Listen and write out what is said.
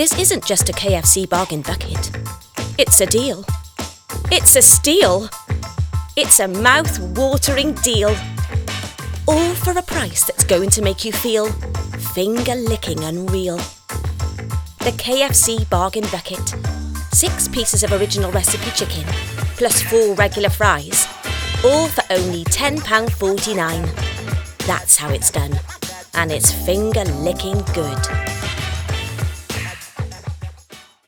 This isn't just a KFC bargain bucket. It's a deal. It's a steal. It's a mouth-watering deal. All for a price that's going to make you feel finger-licking unreal. The KFC bargain bucket. 6 pieces of original recipe chicken, plus 4 regular fries, all for only £10.49. That's how it's done, and it's finger-licking good.